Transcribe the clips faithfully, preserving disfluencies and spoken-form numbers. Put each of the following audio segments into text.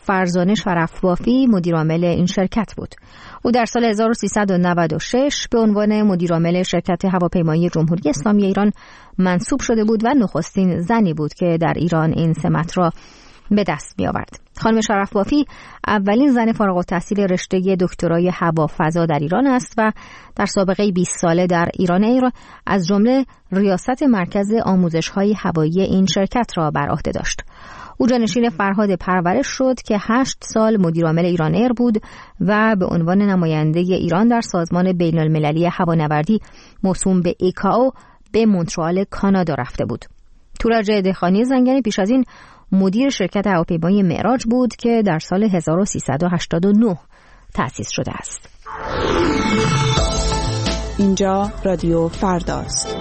فرزانه شرفبافی مدیرعامل این شرکت بود. او در سال هزار و سیصد و نود و شش به عنوان مدیرعامل شرکت هواپیمایی جمهوری اسلامی ایران منصوب شده بود و نخستین زنی بود که در ایران این سمت را به دست می آورد. خانم شرفبافی اولین زن فارغ التحصیل رشته دکترای هوافضا در ایران است و در سابقه بیست ساله در ایران ایر از جمله ریاست مرکز آموزش‌های هوایی این شرکت را بر عهده داشت. او جانشین فرهاد پرورش شد که هشت سال مدیرعامل ایران ایر بود و به عنوان نماینده ایران در سازمان بین‌المللی هوانوردی موسوم به ایکائو به مونترال کانادا رفته بود. تورج دهخانی زنگنی پیش از این مدیر شرکت هواپیمایی معراج بود که در سال هزار و سیصد و هشتاد و نه تأسیس شده است. اینجا رادیو فرداست.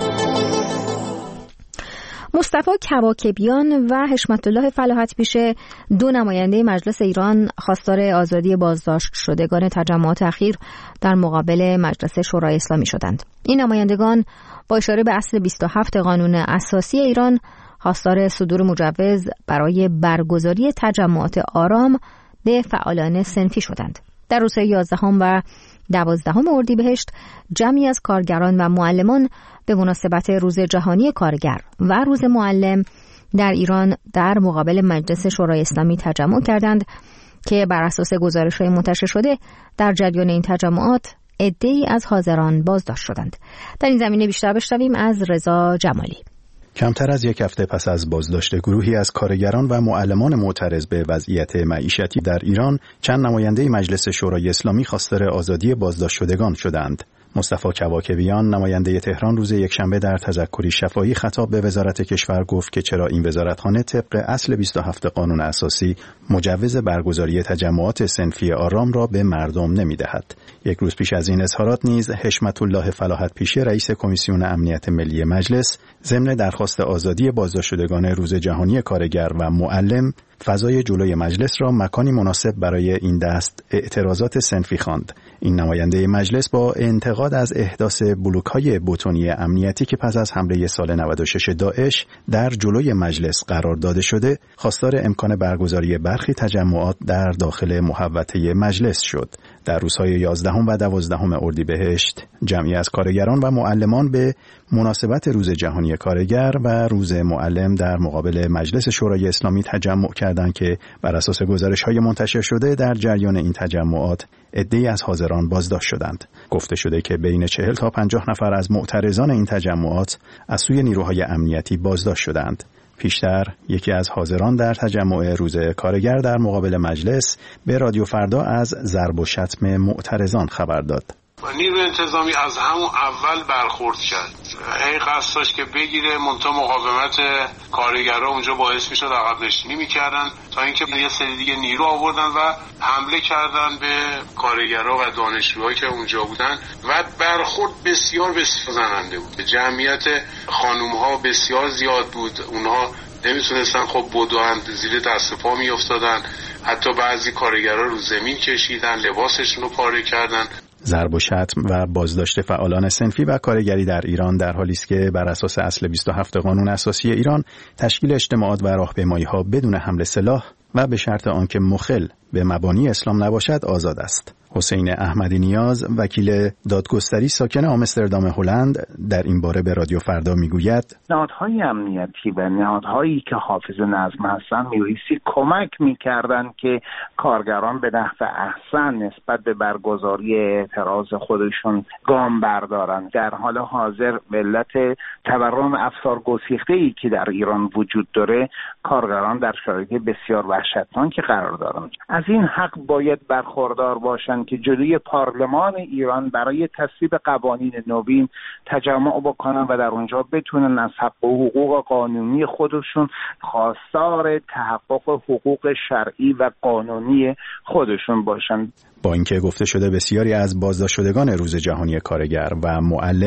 مصطفی کواکبیان و حشمت الله فلاحت پیشه دو نماینده مجلس ایران خواستار آزادی بازداشت شدگان تجمعات اخیر در مقابل مجلس شورای اسلامی شدند. این نمایندگان با اشاره به اصل بیست و هفت قانون اساسی ایران خواستار صدور مجوز برای برگزاری تجمعات آرام به فعالان صنفی شدند. در روزهای یازدهم و دوازدهم اردیبهشت جمعی از کارگران و معلمان به مناسبت روز جهانی کارگر و روز معلم در ایران در مقابل مجلس شورای اسلامی تجمع کردند که بر اساس گزارش‌های منتشر شده در جریان این تجمعات عده‌ای از حاضران بازداشت شدند. در این زمینه بیشتر بشنویم از رضا جمالی. کمتر از یک هفته پس از بازداشت گروهی از کارگران و معلمان معترض به وضعیت معیشتی در ایران، چند نماینده مجلس شورای اسلامی خواستار آزادی بازداشت شدگان شدند. مصطفی کواکبیان نماینده تهران روز یکشنبه در تذکری شفاهی خطاب به وزارت کشور گفت که چرا این وزارتخانه طبق اصل بیست و هفت قانون اساسی مجوز برگزاری تجمعات صنفی آرام را به مردم نمی‌دهد. یک روز پیش از این اظهارات نیز حشمت الله فلاحت پیشه رئیس کمیسیون امنیت ملی مجلس ضمن درخواست آزادی بازداشت شدگان روز جهانی کارگر و معلم فضای جلوی مجلس را مکانی مناسب برای این دست اعتراضات صنفی خواند. این نماینده مجلس با انتقاد از احداث بلوک‌های بتنی امنیتی که پس از حمله سال نود و شش داعش در جلوی مجلس قرار داده شده، خواستار امکان برگزاری برخی تجمعات در داخل محوطه مجلس شد. در روزهای یازدهم و دوازدهم اردیبهشت جمعی از کارگران و معلمان به مناسبت روز جهانی کارگر و روز معلم در مقابل مجلس شورای اسلامی تجمع کردند که بر اساس گزارش‌های منتشر شده در جریان این تجمعات عده‌ای از حاضران بازداشت شدند. گفته شده که بین چهل تا پنجاه نفر از معترضان این تجمعات از سوی نیروهای امنیتی بازداشت شدند. پیشتر یکی از حاضران در تجمع روز کارگر در مقابل مجلس به رادیو فردا از ضرب و شتم معترضان خبر داد. نیروی انتظامی از همون اول برخورد کرد. هی قصد داشت که بگیره، منتها مقاومت کارگرها اونجا باعث میشد عقب نشینی میکردن تا اینکه یه سری دیگه نیرو آوردن و حمله کردن به کارگرها و دانشجوهایی که اونجا بودن و برخورد بسیار بسیار زننده بود. جمعیت خانومها بسیار زیاد بود. اونها نمیتونستن خب بدوند، زیر دست پا میافتادن. حتی بعضی کارگرها رو زمین کشیدن، لباسشون رو پاره کردن. ضرب و شتم و بازداشت فعالان صنفی و کارگری در ایران در حالی است که بر اساس اصل بیست و هفت قانون اساسی ایران تشکیل اجتماعات و راهپیمایی‌ها بدون حمل سلاح و به شرط آنکه مخل به مبانی اسلام نباشد آزاد است. حسین احمدی نیاز وکیل دادگستری ساکن آمستردام هلند در این باره به رادیو فردا میگوید نهادهای امنیتی و نهادهایی که حافظ نظم هستند می‌بایستی کمک می‌کردند که کارگران به نحو احسن نسبت به برگزاری اعتراض خودشون گام بردارند. در حال حاضر به علت تورم افسار گسیخته‌ای که در ایران وجود داره، کارگران در شرایط بسیار وحشتناکی قرار دارند. از این حق باید برخوردار باشند که جلوی پارلمان ایران برای تصویب قوانین نوین تجمع بکنن و در اونجا بتونن از حق و حقوق قانونی خودشون خواستار تحقق حقوق شرعی و قانونی خودشون باشن. با اینکه گفته شده بسیاری از بازداشت شدگان روز جهانی کارگر و معلم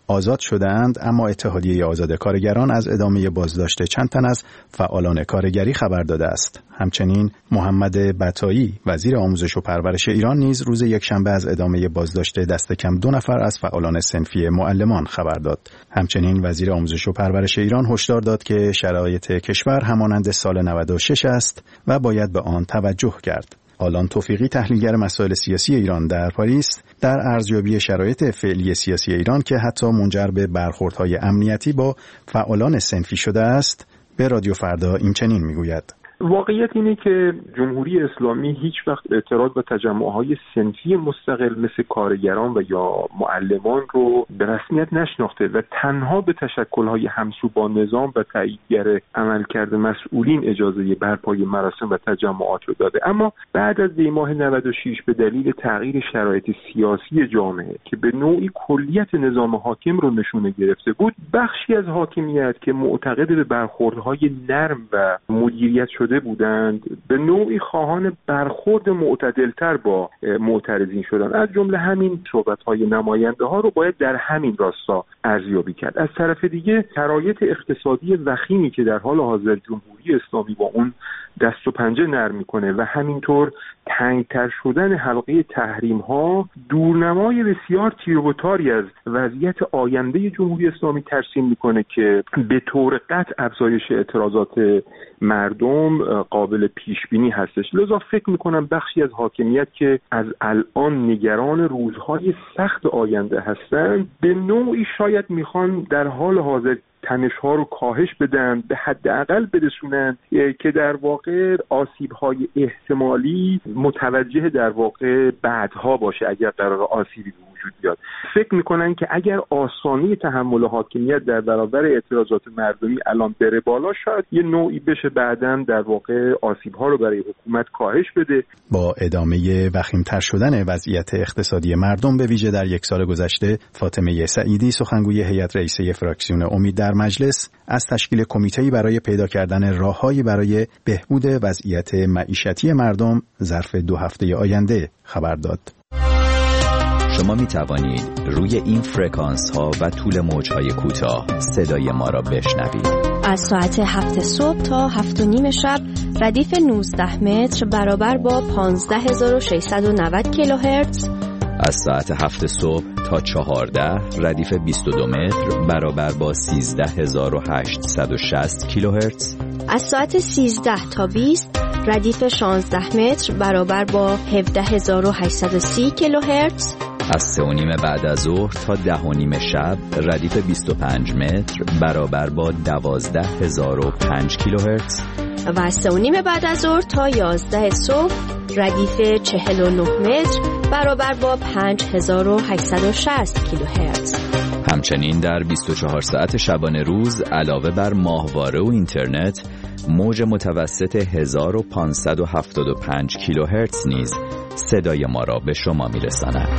آزاد شدند، اما اتحادیه آزاد کارگران از ادامه بازداشت چند تن از فعالان کارگری خبر داده است. همچنین محمد بطایی وزیر آموزش و پرورش ایران نیز روز یکشنبه از ادامه بازداشت دست کم دو نفر از فعالان صنفی معلمان خبر داد. همچنین وزیر آموزش و پرورش ایران هشدار داد که شرایط کشور همانند سال نود و شش است و باید به آن توجه کرد. آلان توفیقی، تحلیلگر مسائل سیاسی ایران در پاریس، در ارزیابی شرایط فعلی سیاسی ایران که حتی منجر به برخوردهای امنیتی با فعالان صنفی شده است، به رادیو فردا این چنین میگوید: واقعیت اینه که جمهوری اسلامی هیچ وقت اعتراض و تجمعهای صنفی مستقل مثل کارگران و یا معلمان رو به رسمیت نشناخته و تنها به تشکل‌های همسو با نظام و تاییدگر عملکرد مسئولین اجازه برپای مراسم و تجمعات رو داده. اما بعد از دی ماه نود و شش به دلیل تغییر شرایط سیاسی جامعه که به نوعی کلیت نظام حاکم رو نشونه گرفته بود، بخشی از حاکمیت که معتقد به برخوردهای نرم و مدیریت شده بودند به نوعی خواهان برخورد معتدلتر با معترضین شدند. از جمله همین صحبت‌های نماینده ها رو باید در همین راستا ارزیابی کرد. از طرف دیگه شرایط اقتصادی وخیمی که در حال حاضر جمهوری اسلامی با اون دست و پنجه نرم میکنه و همینطور تنگتر شدن حلقه تحریم ها دورنمای بسیار تیر و تاری از وضعیت آینده جمهوری اسلامی ترسیم میکنه که به طور قطع افزایش اعتراضات مردم قابل پیش بینی هستش. لذا فکر میکنم بخشی از حاکمیت که از الان نگران روزهای سخت آینده هستن به نوعی شاید میخوان در حال حاضر تنش‌ها رو کاهش بدن، به حداقل برسونن که در واقع آسیب‌های احتمالی متوجه در واقع بعدها باشه اگر قرار آسیبی وجود بیاد. فکر میکنن که اگر آسانی تحمل حاکمیت در برابر اعتراضات مردمی الان بره بالا، شاید یه نوعی بشه بعداً در واقع آسیب‌ها رو برای حکومت کاهش بده. با ادامه وخیم‌تر شدن وضعیت اقتصادی مردم به ویژه در یک سال گذشته، فاطمه سعیدی، سخنگوی هیئت رئیسه فراکسیون امید در مجلس، از تشکیل کمیته‌ای برای پیدا کردن راه‌هایی برای بهبود وضعیت معیشتی مردم ظرف دو هفته آینده خبر داد. شما می توانید روی این فرکانس ها و طول موج های کوتاه صدای ما را بشنوید. از ساعت هفت صبح تا هفت و نیم شب ردیف نوزده متر برابر با پانزده هزار و ششصد و نود کیلوهرتز. از ساعت هفت صبح تا چهارده ردیف بیست و دو متر برابر با سیزده هزار و هشتصد و شصت کیلوهرتز. از ساعت سیزده تا بیست ردیف شانزده متر برابر با هفده هزار و هشتصد و سی کیلوهرتز. از سه و نیم بعد از ظهر تا ده و نیم شب ردیف بیست و پنج متر برابر با دوازده هزار و پنج کیلوهرتز. و از سه و نیم بعد از ظهر تا یازده صبح ردیف چهل و نه متر برابر با پنج هزار و هشتصد و شصت کیلوهرتز. همچنین در بیست و چهار ساعت شبانه روز علاوه بر ماهواره و اینترنت، موج متوسط هزار و پانصد و هفتاد و پنج کیلوهرتز نیز صدای ما را به شما میرساند.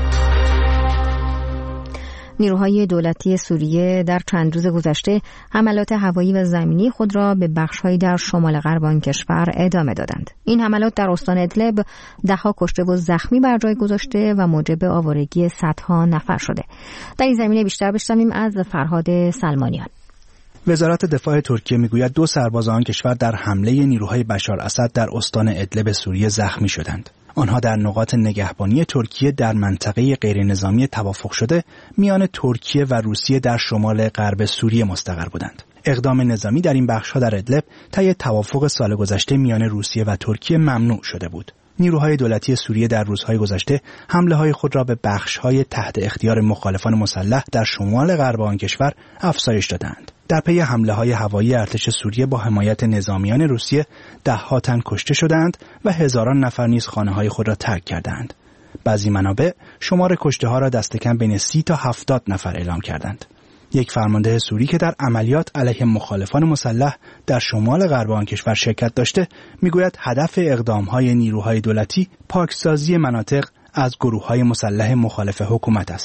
نیروهای دولتی سوریه در چند روز گذشته حملات هوایی و زمینی خود را به بخش‌هایی در شمال غرب آن کشور ادامه دادند. این حملات در استان ادلب ده‌ها کشته و زخمی بر جای گذاشته و موجب آوارگی صدها نفر شده. در این زمینه بیشتر بشنویم از فرهاد سلمانیان. وزارت دفاع ترکیه میگوید دو سرباز آن کشور در حمله نیروهای بشار اسد در استان ادلب سوریه زخمی شدند. آنها در نقاط نگهبانی ترکیه در منطقه غیرنظامی توافق شده میان ترکیه و روسیه در شمال غرب سوریه مستقر بودند. اقدام نظامی در این بخش‌ها در ادلب طی توافق سال گذشته میان روسیه و ترکیه ممنوع شده بود. نیروهای دولتی سوریه در روزهای گذشته حمله‌های خود را به بخش‌های تحت اختیار مخالفان مسلح در شمال غرب آن کشور افزایش دادند. در پی حمله‌های هوایی ارتش سوریه با حمایت نظامیان روسیه ده‌ها تن کشته شدند و هزاران نفر نیز خانه‌های خود را ترک کردند. بعضی منابع شمار کشته‌ها را دست کم بین سی تا هفتاد نفر اعلام کردند. یک فرمانده سوری که در عملیات علیه مخالفان مسلح در شمال غرب آن کشور شرکت داشته میگوید هدف اقدام‌های نیروهای دولتی پاکسازی مناطق از گروه‌های مسلح مخالف حکومت است.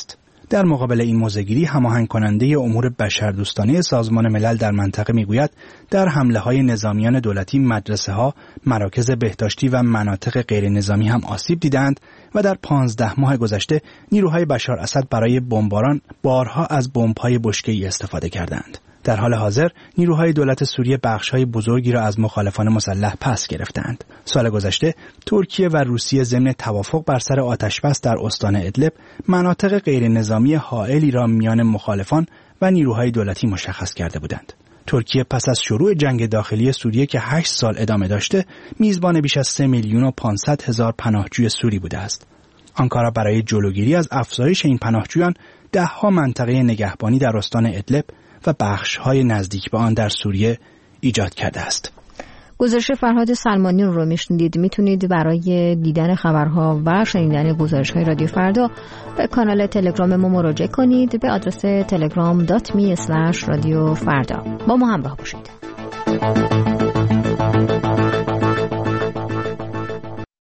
در مقابل این موضع‌گیری هماهنگ کننده امور بشردوستانه سازمان ملل در منطقه میگوید در حمله‌های نظامیان دولتی مدرسه‌ها، مراکز بهداشتی و مناطق غیر نظامی هم آسیب دیدند و در پانزده ماه گذشته نیروهای بشار اسد برای بمباران بارها از بمب‌های بشکه‌ای استفاده کردند. در حال حاضر نیروهای دولت سوریه بخش‌های بزرگی را از مخالفان مسلح پس گرفتند. سال گذشته ترکیه و روسیه ضمن توافق بر سر آتشبس در استان ادلب مناطق غیر نظامی حائلی را میان مخالفان و نیروهای دولتی مشخص کرده بودند. ترکیه پس از شروع جنگ داخلی سوریه که هشت سال ادامه داشته، میزبان بیش از سه میلیون و پانصد هزار پناهجوی سوری بوده است. آنکارا برای جلوگیری از افزایش این پناهجویان ده‌ها منطقه نگهبانی در استان ادلب و بخش‌های نزدیک به آن در سوریه ایجاد کرده است. گزارش فرهاد سلمانی رو میشنیدید. میتونید برای دیدن خبرها و شنیدن گزارش‌های رادیو فردا به کانال تلگرام ما مراجعه کنید به آدرس تلگرام دات می اسلش رادیو فردا. با ما همراه باشید.